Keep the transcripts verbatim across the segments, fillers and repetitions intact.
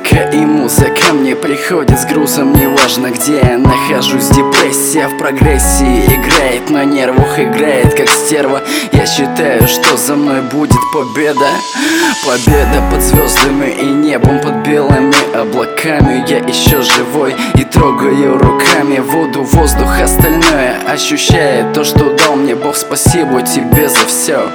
Музыка и музыка мне приходит с грузом. Неважно где я нахожусь, депрессия в прогрессии играет, на нервах играет как стерва. Я считаю, что за мной будет победа. Победа под звездами и небом, под белыми облаками. Я еще живой и трогаю руками воду, воздух, остальное ощущает то, что дал мне Бог. Спасибо тебе за все.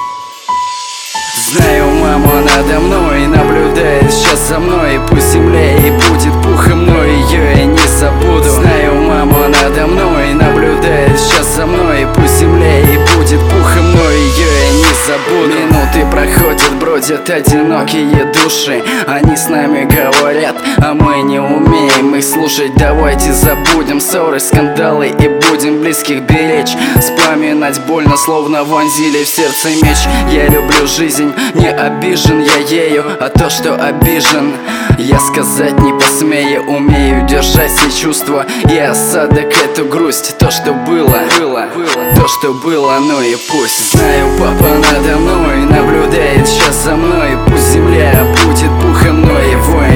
Знаю, мама надо мной наблюдает сейчас за мной, и пусть земля и будет пухом, но ее я не забуду. Знаю, мама надо мной наблюдает сейчас за мной, и пусть земля и будет пухом, но ее я не забуду. Минуты проходят, бродят одинокие души, они с нами говорят, а мы не умеем их слушать. Давайте забудем ссоры, скандалы и будем близких беречь. Вспоминать больно, словно вонзили в сердце меч. Я люблю жизнь, не обижен я ею, а то, что обижен, я сказать не посмею. Умею держать все чувства и осадок, эту грусть. То, что было, было, то, что было, ну и пусть. Знаю, папа надо мной наблюдает сейчас за мной, пусть земля будет пухом, но его